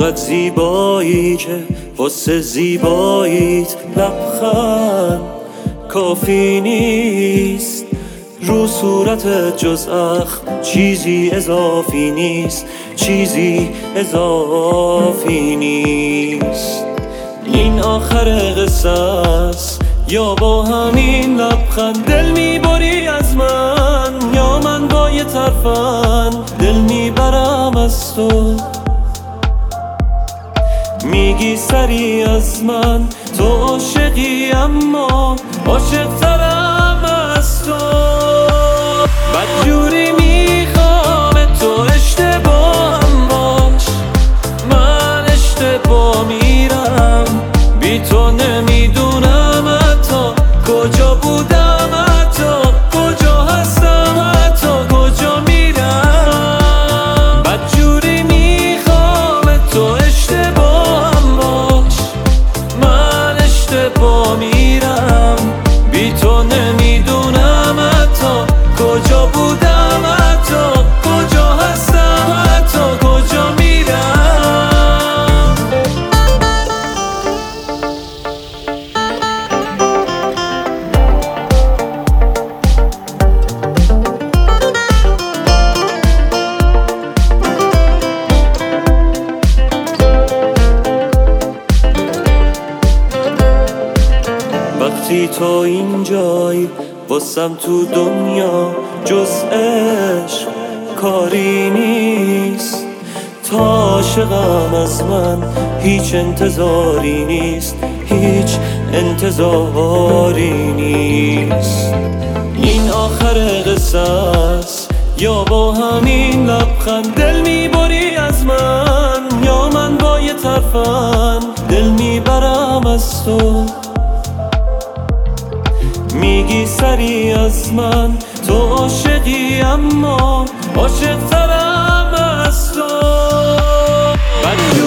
انقدر زیبایی که واسه زیباییت لبخند کافی نیست. رو صورتت جز اخم چیزی اضافی نیست، چیزی اضافی نیست. این آخر قصه است یا با همین لبخند دل میبری از من، یا من با یه ترفند دل میبرم از تو. میگی سری از من تو عاشقی، اما عاشق‌ترم از تو. بدجوری میخوام تو اشتباهم باش، من اشتباه میرم بی تو. نمیدونم حتی کجا بودم، حتی کجا هستم، حتی کجا میرم. بدجوری میخوام تو اشتباهم باش، من اشتباه میرم بی تو. نمیدونم حتی کجا بودم، حتی کجا هستم، حتی کجا میرم. وقتی تو اینجای واسم تو دنیا جز عشق کاری نیست. تا عاشقم از من هیچ انتظاری نیست، هیچ انتظاری نیست. این آخر قصه است یا با همین لبخند دل میبری از من، یا من با یه ترفند دل میبرم از تو. میگی سری از من تو عاشقی، اما عاشق‌ترم از تو.